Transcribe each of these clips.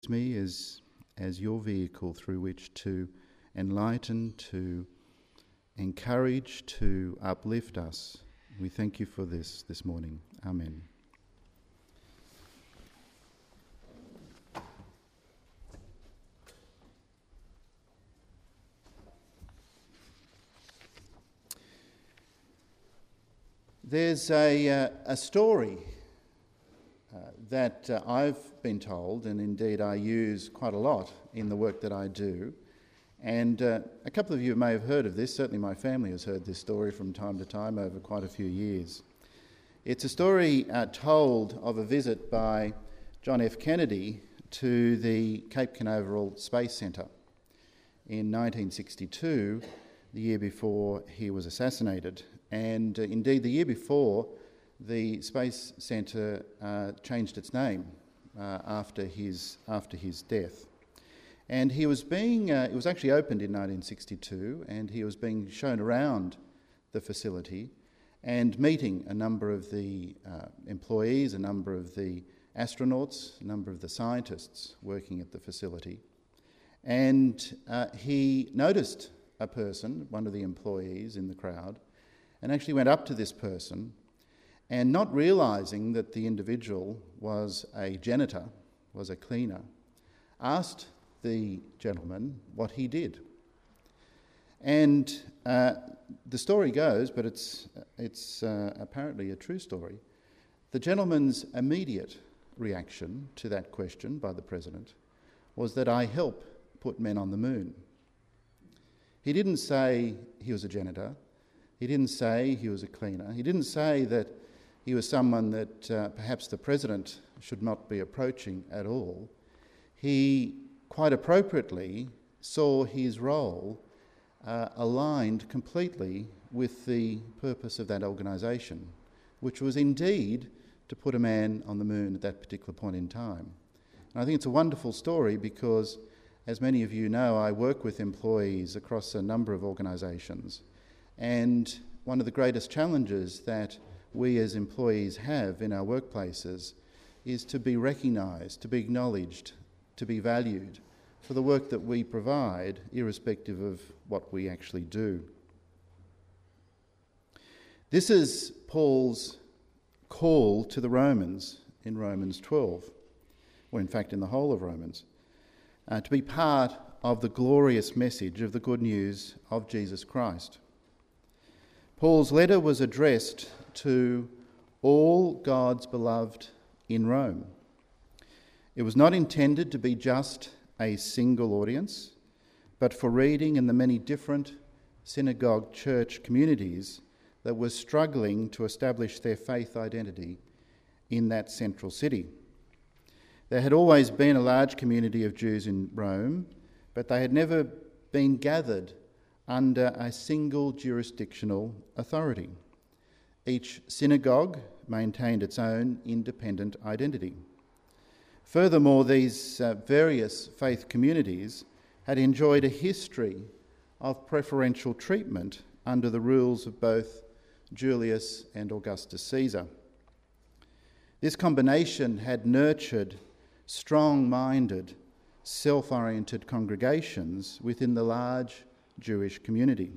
Me as your vehicle through which to enlighten, to encourage, to uplift us. We thank you for this morning. Amen. There's a story that I've been told, and indeed I use quite a lot in the work that I do. And a couple of you may have heard of this. Certainly my family has heard this story from time to time over quite a few years. It's a story told of a visit by John F. Kennedy to the Cape Canaveral Space Centre in 1962, the year before he was assassinated. And indeed the year before, the Space Centre changed its name after his death. And he was it was actually opened in 1962, and he was being shown around the facility and meeting a number of the employees, a number of the astronauts, a number of the scientists working at the facility. And he noticed a person, one of the employees in the crowd, and actually went up to this person, and not realising that the individual was a janitor, was a cleaner, asked the gentleman what he did. And the story goes, but it's apparently a true story, the gentleman's immediate reaction to that question by the president was that I help put men on the moon. He didn't say he was a janitor. He didn't say he was a cleaner. He didn't say that he was someone that perhaps the president should not be approaching at all. He quite appropriately saw his role aligned completely with the purpose of that organisation, which was indeed to put a man on the moon at that particular point in time. And I think it's a wonderful story because, as many of you know, I work with employees across a number of organisations, and one of the greatest challenges that we as employees have in our workplaces is to be recognised, to be acknowledged, to be valued for the work that we provide, irrespective of what we actually do. This is Paul's call to the Romans in Romans 12, or in fact in the whole of Romans, to be part of the glorious message of the good news of Jesus Christ. Paul's letter was addressed to all God's beloved in Rome. It was not intended to be just a single audience, but for reading in the many different synagogue church communities that were struggling to establish their faith identity in that central city. There had always been a large community of Jews in Rome, but they had never been gathered under a single jurisdictional authority. Each synagogue maintained its own independent identity. Furthermore, these various faith communities had enjoyed a history of preferential treatment under the rules of both Julius and Augustus Caesar. This combination had nurtured strong-minded, self-oriented congregations within the large Jewish community.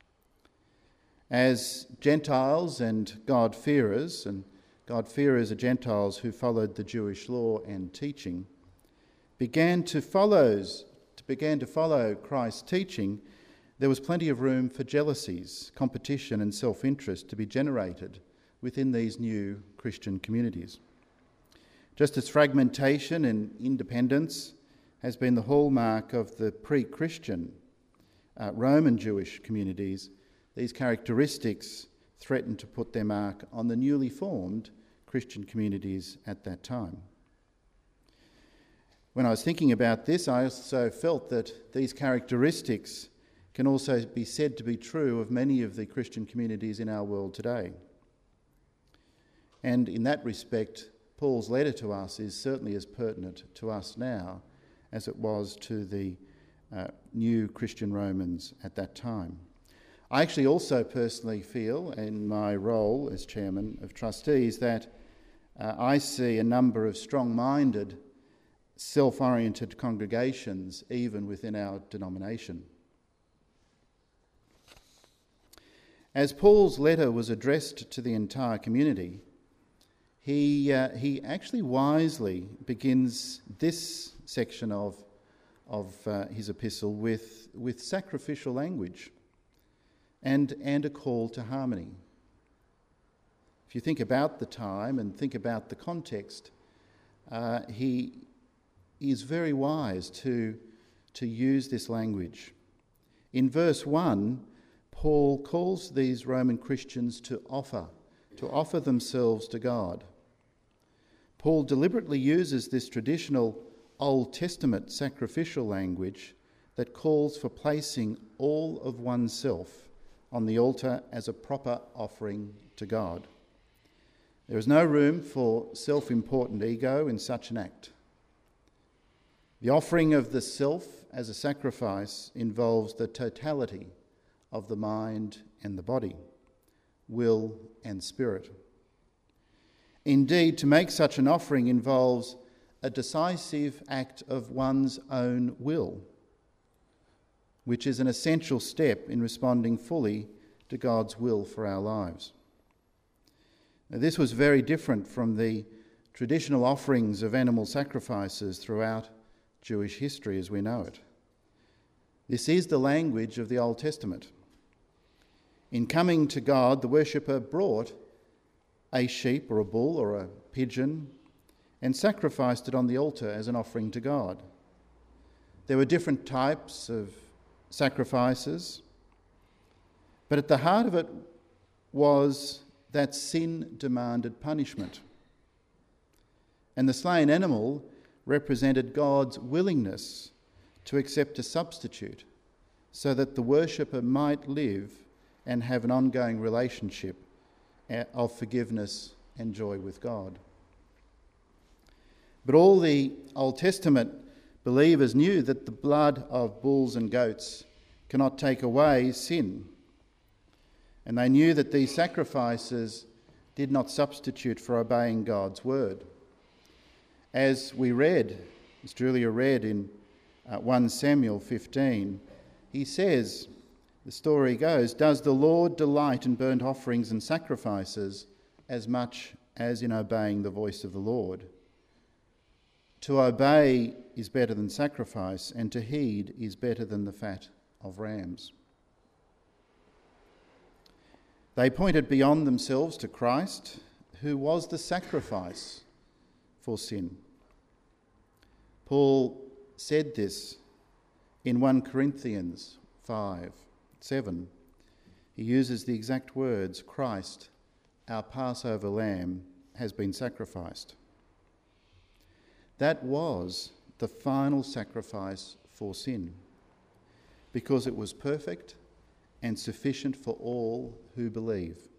As Gentiles and God-fearers are Gentiles who followed the Jewish law and teaching, began to follow Christ's teaching, there was plenty of room for jealousies, competition and self-interest to be generated within these new Christian communities. Just as fragmentation and independence has been the hallmark of the pre-Christian Roman Jewish communities, these characteristics threatened to put their mark on the newly formed Christian communities at that time. When I was thinking about this, I also felt that these characteristics can also be said to be true of many of the Christian communities in our world today. And in that respect, Paul's letter to us is certainly as pertinent to us now as it was to the new Christian Romans at that time. I actually also personally feel, in my role as chairman of trustees, that I see a number of strong-minded self-oriented congregations, even within our denomination. As Paul's letter was addressed to the entire community, he actually wisely begins this section of his epistle with sacrificial language and a call to harmony. If you think about the time and think about the context, he is very wise to use this language. In verse 1, Paul calls these Roman Christians to offer themselves to God. Paul deliberately uses this traditional Old Testament sacrificial language that calls for placing all of oneself on the altar as a proper offering to God. There is no room for self-important ego in such an act. The offering of the self as a sacrifice involves the totality of the mind and the body, will and spirit. Indeed, to make such an offering involves a decisive act of one's own will, which is an essential step in responding fully to God's will for our lives. Now, this was very different from the traditional offerings of animal sacrifices throughout Jewish history as we know it. This is the language of the Old Testament. In coming to God, the worshipper brought a sheep or a bull or a pigeon and sacrificed it on the altar as an offering to God. There were different types of sacrifices, but at the heart of it was that sin demanded punishment. And the slain animal represented God's willingness to accept a substitute so that the worshipper might live and have an ongoing relationship of forgiveness and joy with God. But all the Old Testament believers knew that the blood of bulls and goats cannot take away sin. And they knew that these sacrifices did not substitute for obeying God's word. As Julia read in 1 Samuel 15, he says, the story goes, "Does the Lord delight in burnt offerings and sacrifices as much as in obeying the voice of the Lord? To obey is better than sacrifice, and to heed is better than the fat of rams." They pointed beyond themselves to Christ, who was the sacrifice for sin. Paul said this in 1 Corinthians 5:7. He uses the exact words, "Christ, our Passover lamb, has been sacrificed." That was the final sacrifice for sin, because it was perfect and sufficient for all who believe.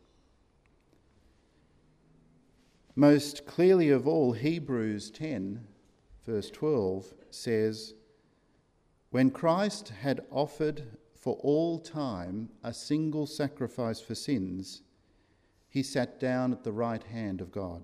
Most clearly of all, Hebrews 10, verse 12 says, "When Christ had offered for all time a single sacrifice for sins, he sat down at the right hand of God."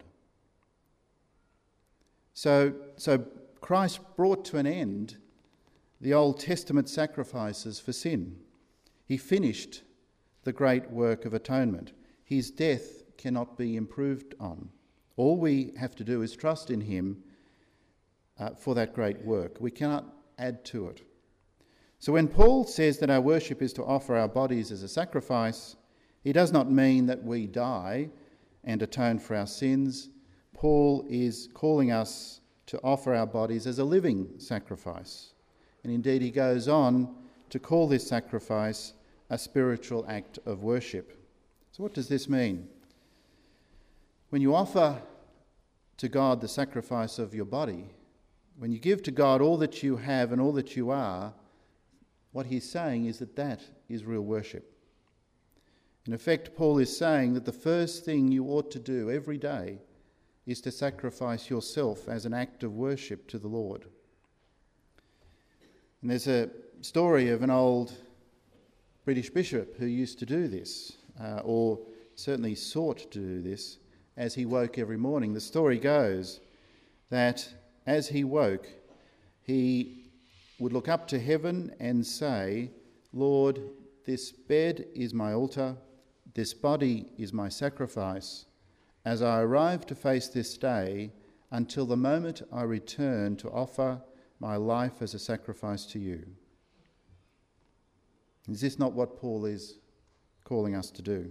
So Christ brought to an end the Old Testament sacrifices for sin. He finished the great work of atonement. His death cannot be improved on. All we have to do is trust in him for that great work. We cannot add to it. So when Paul says that our worship is to offer our bodies as a sacrifice, he does not mean that we die and atone for our sins. Paul is calling us to offer our bodies as a living sacrifice. And indeed he goes on to call this sacrifice a spiritual act of worship. So what does this mean? When you offer to God the sacrifice of your body, when you give to God all that you have and all that you are, what he's saying is that is real worship. In effect, Paul is saying that the first thing you ought to do every day is to sacrifice yourself as an act of worship to the Lord. And there's a story of an old British bishop who used to do this, or certainly sought to do this, as he woke every morning. The story goes that as he woke, he would look up to heaven and say, Lord, this bed is my altar, this body is my sacrifice, as I arrive to face this day until the moment I return to offer my life as a sacrifice to you. Is this not what Paul is calling us to do?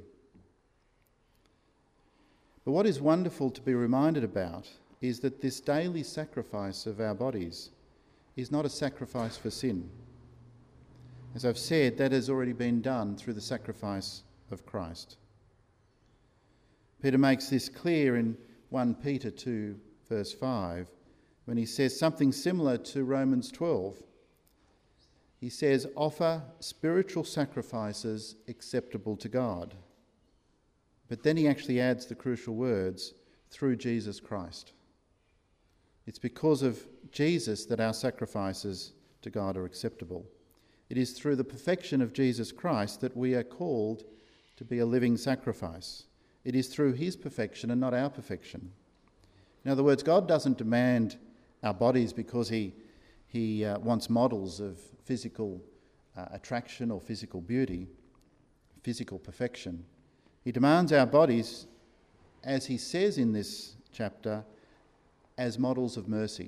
But what is wonderful to be reminded about is that this daily sacrifice of our bodies is not a sacrifice for sin. As I've said, that has already been done through the sacrifice of Christ. Peter makes this clear in 1 Peter 2, verse 5, when he says something similar to Romans 12. He says, offer spiritual sacrifices acceptable to God. But then he actually adds the crucial words, through Jesus Christ. It's because of Jesus that our sacrifices to God are acceptable. It is through the perfection of Jesus Christ that we are called to be a living sacrifice. It is through his perfection and not our perfection. In other words, God doesn't demand our bodies because he wants models of physical attraction or physical beauty, physical perfection. He demands our bodies, as he says in this chapter, as models of mercy.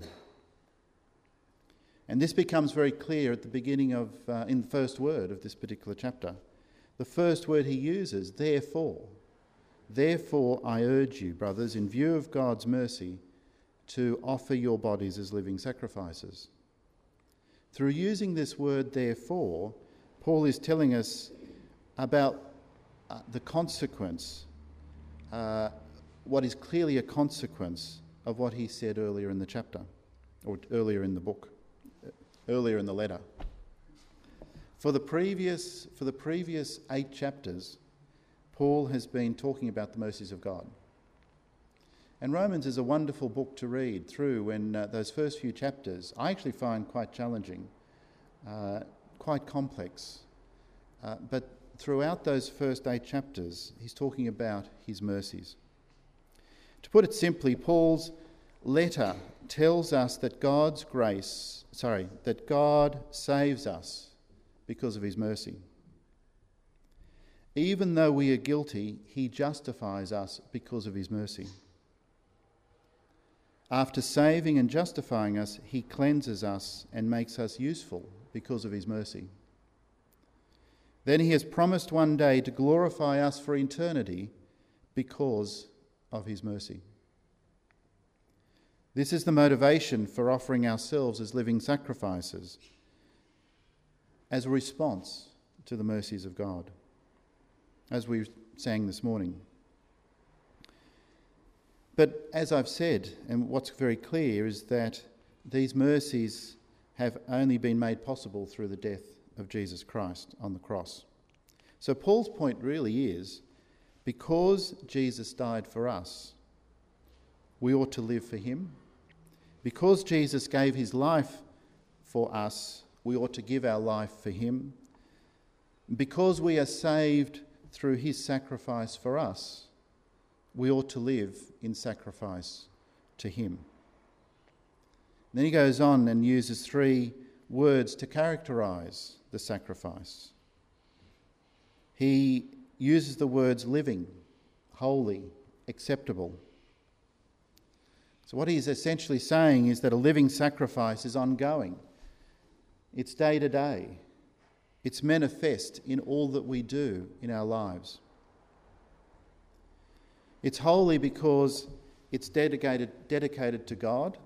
And this becomes very clear at the beginning of, in the first word of this particular chapter. The first word he uses, therefore. Therefore I urge you, brothers, in view of God's mercy, to offer your bodies as living sacrifices. Through using this word, therefore, Paul is telling us about the consequence, what is clearly a consequence of what he said earlier in the chapter, or earlier in the book, earlier in the letter. For the previous 8 chapters, Paul has been talking about the mercies of God. And Romans is a wonderful book to read through when those first few chapters I actually find quite challenging, quite complex. But throughout those first 8 chapters, he's talking about his mercies. To put it simply, Paul's letter tells us that God saves us because of his mercy. Even though we are guilty, he justifies us because of his mercy. After saving and justifying us, he cleanses us and makes us useful because of his mercy. Then he has promised one day to glorify us for eternity because of his mercy. This is the motivation for offering ourselves as living sacrifices, as a response to the mercies of God, as we sang this morning. But as I've said, and what's very clear is that these mercies have only been made possible through the death of Jesus Christ on the cross. So Paul's point really is, because Jesus died for us, we ought to live for him. Because Jesus gave his life for us, we ought to give our life for him. Because we are saved through his sacrifice for us, we ought to live in sacrifice to him. Then he goes on and uses 3 words to characterise the sacrifice. He uses the words living, holy, acceptable. So what he's essentially saying is that a living sacrifice is ongoing. It's day to day. It's manifest in all that we do in our lives. It's holy because it's dedicated to God.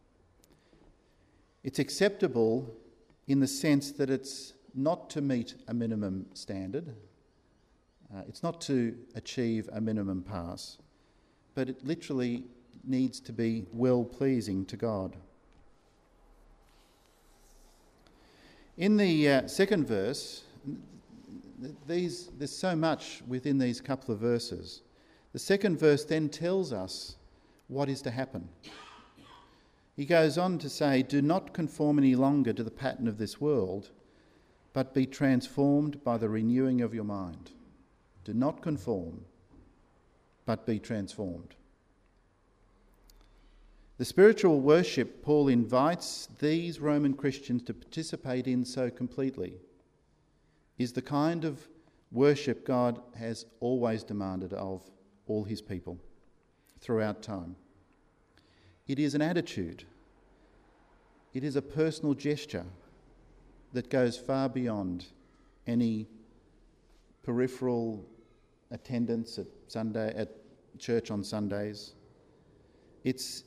It's acceptable in the sense that it's not to meet a minimum standard. It's not to achieve a minimum pass, but it literally needs to be well-pleasing to God. In the second verse, there's so much within these couple of verses. The second verse then tells us what is to happen. He goes on to say, do not conform any longer to the pattern of this world, but be transformed by the renewing of your mind. Do not conform, but be transformed. The spiritual worship Paul invites these Roman Christians to participate in so completely is the kind of worship God has always demanded of all his people throughout time. It is an attitude. It is a personal gesture that goes far beyond any peripheral attendance at church on Sundays. It's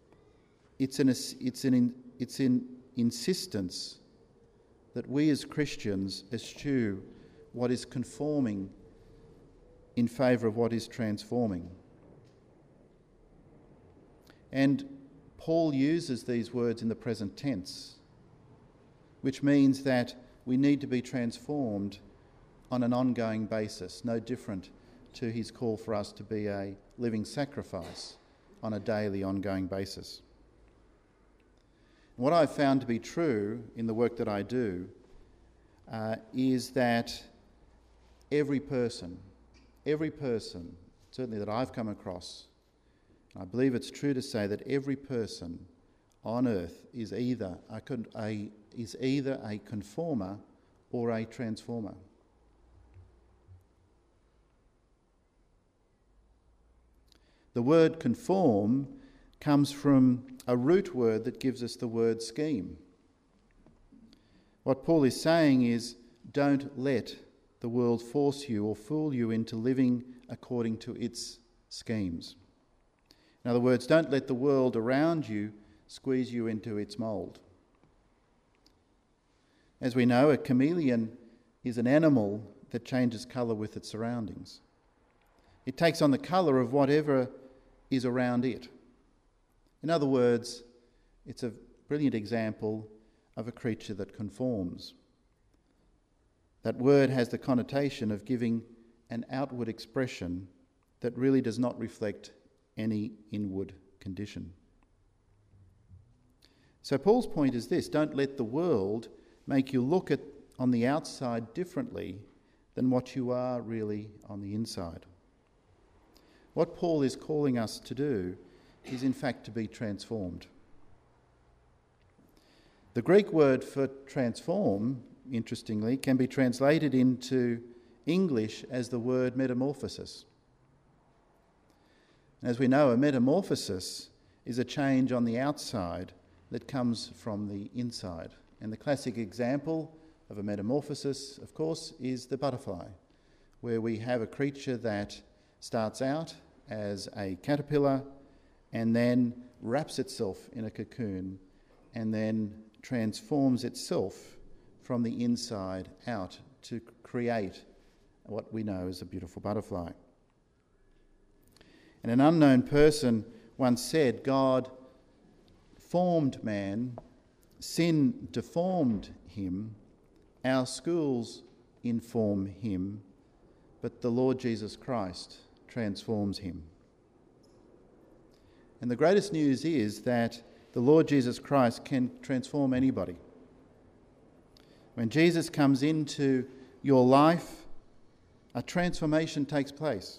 an insistence that we as Christians eschew what is conforming in favour of what is transforming. And Paul uses these words in the present tense, which means that we need to be transformed on an ongoing basis, no different to his call for us to be a living sacrifice on a daily, ongoing basis. What I've found to be true in the work that I do is that every person, certainly that I've come across, I believe it's true to say that every person on earth is either a conformer or a transformer. The word conform comes from a root word that gives us the word scheme. What Paul is saying is, don't let the world force you or fool you into living according to its schemes. In other words, don't let the world around you squeeze you into its mould. As we know, a chameleon is an animal that changes colour with its surroundings. It takes on the colour of whatever is around it. In other words, it's a brilliant example of a creature that conforms. That word has the connotation of giving an outward expression that really does not reflect any inward condition. So Paul's point is this: don't let the world make you look on the outside differently than what you are really on the inside. What Paul is calling us to do is in fact to be transformed. The Greek word for transform, interestingly, can be translated into English as the word metamorphosis. As we know, a metamorphosis is a change on the outside that comes from the inside. And the classic example of a metamorphosis, of course, is the butterfly, where we have a creature that starts out as a caterpillar and then wraps itself in a cocoon and then transforms itself from the inside out to create what we know as a beautiful butterfly. And an unknown person once said, God formed man, sin deformed him, our schools inform him, but the Lord Jesus Christ transforms him. And the greatest news is that the Lord Jesus Christ can transform anybody. When Jesus comes into your life, a transformation takes place.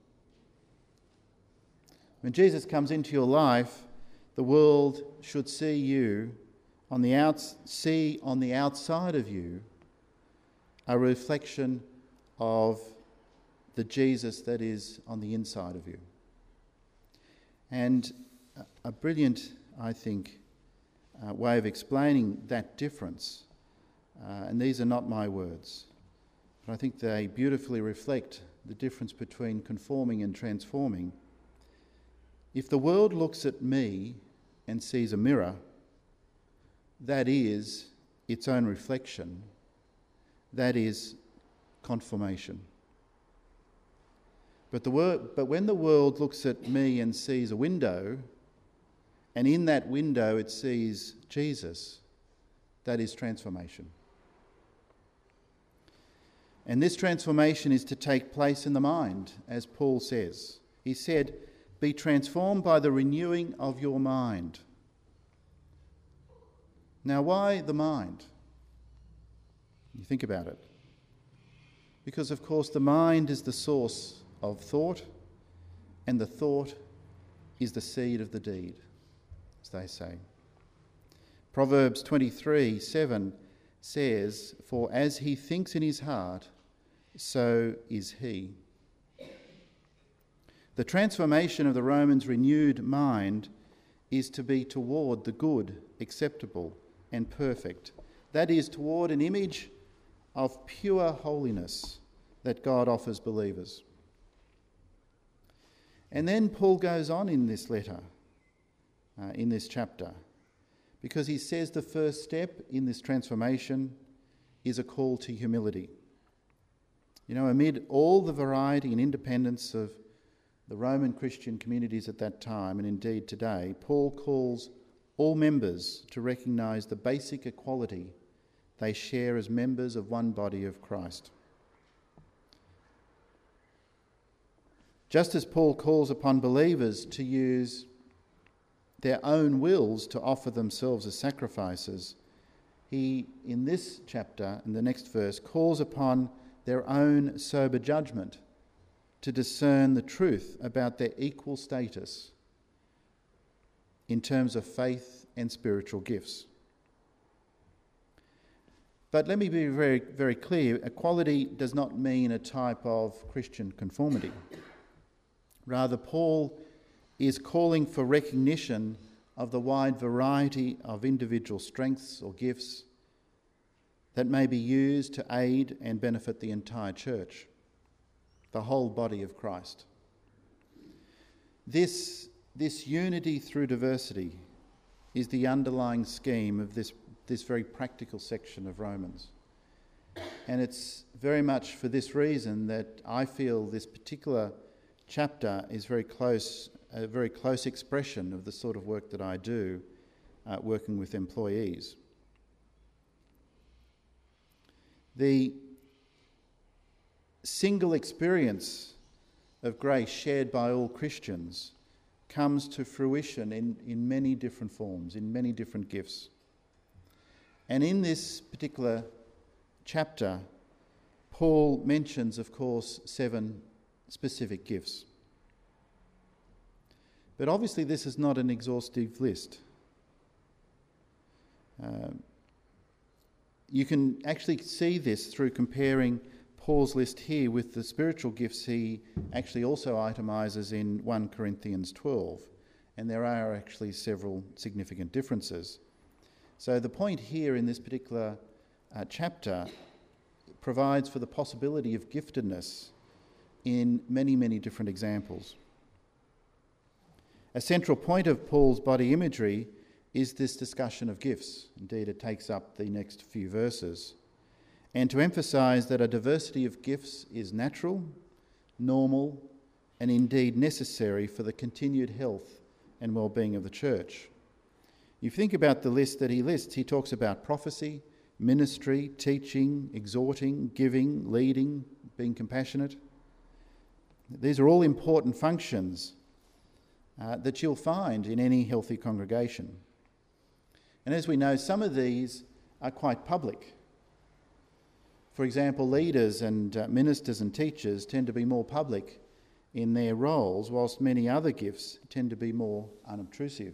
When Jesus comes into your life, the world should see you on the outside of you a reflection of the Jesus that is on the inside of you. And a brilliant, I think, way of explaining that difference, and these are not my words, but I think they beautifully reflect the difference between conforming and transforming. If the world looks at me and sees a mirror, that is its own reflection. That is conformation. But when the world looks at me and sees a window, and in that window it sees Jesus, that is transformation. And this transformation is to take place in the mind, as Paul says. He said, be transformed by the renewing of your mind. Now, why the mind? You think about it. Because, of course, the mind is the source of thought, and the thought is the seed of the deed. as they say. Proverbs 23:7 says, "For as he thinks in his heart, so is he." The transformation of the Romans' renewed mind is to be toward the good, acceptable, and perfect. That is, toward an image of pure holiness that God offers believers. And then Paul goes on in this letter, in this chapter, because he says the first step in this transformation is a call to humility. You know, amid all the variety and independence of the Roman Christian communities at that time, and indeed today, Paul calls all members to recognise the basic equality they share as members of one body of Christ. Just as Paul calls upon believers to use their own wills to offer themselves as sacrifices, he, in this chapter, in the next verse, calls upon their own sober judgment to discern the truth about their equal status in terms of faith and spiritual gifts. But let me be very, very clear. Equality does not mean a type of Christian conformity. Rather, Paul is calling for recognition of the wide variety of individual strengths or gifts that may be used to aid and benefit the entire church, the whole body of Christ. This unity through diversity is the underlying scheme of this very practical section of Romans. And it's very much for this reason that I feel this particular chapter is a very close expression of the sort of work that I do, working with employees. The single experience of grace shared by all Christians comes to fruition in many different forms, in many different gifts. And in this particular chapter, Paul mentions, of course, 7 specific gifts. But obviously this is not an exhaustive list. You can actually see this through comparing Paul's list here with the spiritual gifts he actually also itemises in 1 Corinthians 12. And there are actually several significant differences. So the point here in this particular chapter provides for the possibility of giftedness in many, many different examples. A central point of Paul's body imagery is this discussion of gifts. Indeed, it takes up the next few verses. And to emphasise that a diversity of gifts is natural, normal, and indeed necessary for the continued health and well-being of the church. You think about the list that he lists, he talks about prophecy, ministry, teaching, exhorting, giving, leading, being compassionate. These are all important functions that you'll find in any healthy congregation. And as we know, some of these are quite public. For example, leaders and ministers and teachers tend to be more public in their roles, whilst many other gifts tend to be more unobtrusive.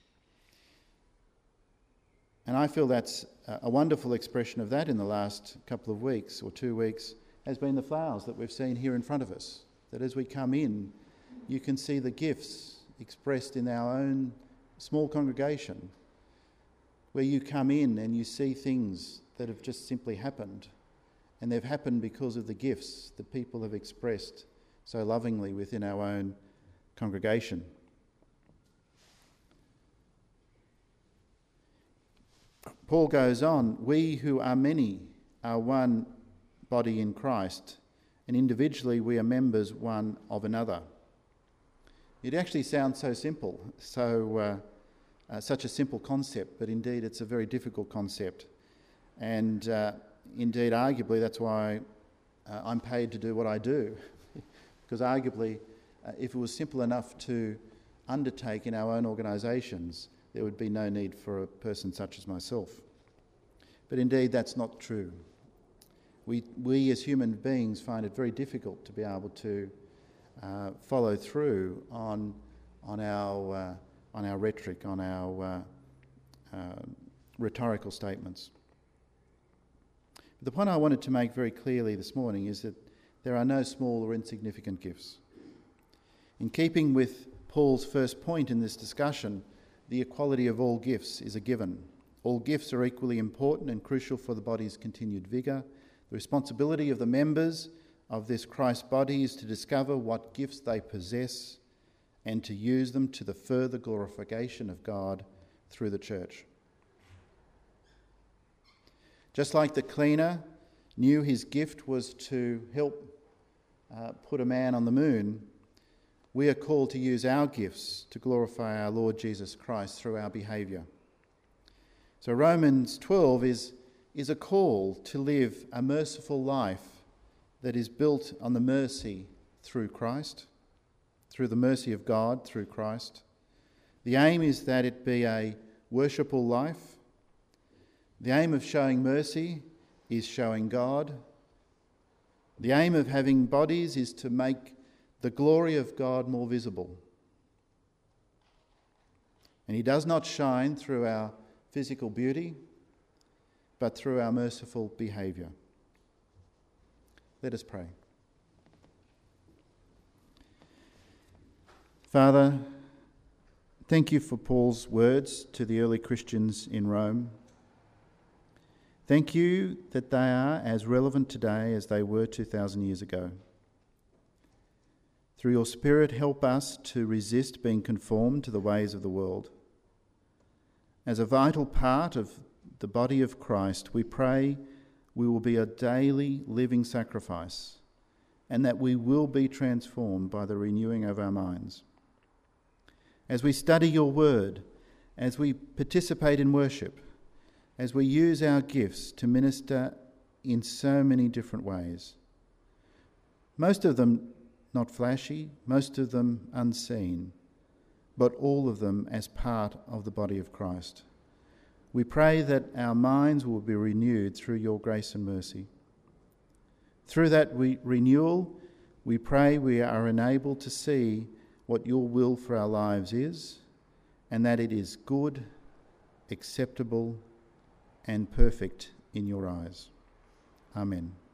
And I feel that's a wonderful expression of that in the last couple of weeks or 2 weeks has been the flowers that we've seen here in front of us. That as we come in, you can see the gifts expressed in our own small congregation, where you come in and you see things that have just simply happened, and they've happened because of the gifts that people have expressed so lovingly within our own congregation. Paul goes on, we who are many are one body in Christ, and individually we are members one of another. It actually sounds so simple, such a simple concept, but indeed it's a very difficult concept. And indeed, arguably, that's why I'm paid to do what I do. Because arguably, if it was simple enough to undertake in our own organisations, there would be no need for a person such as myself. But indeed, that's not true. We as human beings find it very difficult to be able to follow through on our on our rhetoric, on our rhetorical statements. The point I wanted to make very clearly this morning is that there are no small or insignificant gifts. In keeping with Paul's first point in this discussion, the equality of all gifts is a given. All gifts are equally important and crucial for the body's continued vigour. The responsibility of the members of this Christ body is to discover what gifts they possess and to use them to the further glorification of God through the church. Just like the cleaner knew his gift was to help put a man on the moon, we are called to use our gifts to glorify our Lord Jesus Christ through our behaviour. So Romans 12 is a call to live a merciful life that is built on the mercy through Christ, through the mercy of God through Christ. The aim is that it be a worshipful life. The aim of showing mercy is showing God. The aim of having bodies is to make the glory of God more visible. And he does not shine through our physical beauty, but through our merciful behaviour. Let us pray. Father, thank you for Paul's words to the early Christians in Rome. Thank you that they are as relevant today as they were 2,000 years ago. Through your Spirit, help us to resist being conformed to the ways of the world. As a vital part of the body of Christ, we pray we will be a daily living sacrifice and that we will be transformed by the renewing of our minds. As we study your word, as we participate in worship, as we use our gifts to minister in so many different ways, most of them not flashy, most of them unseen, but all of them as part of the body of Christ. We pray that our minds will be renewed through your grace and mercy. Through that renewal, we pray we are enabled to see what your will for our lives is, and that it is good, acceptable, and perfect in your eyes. Amen.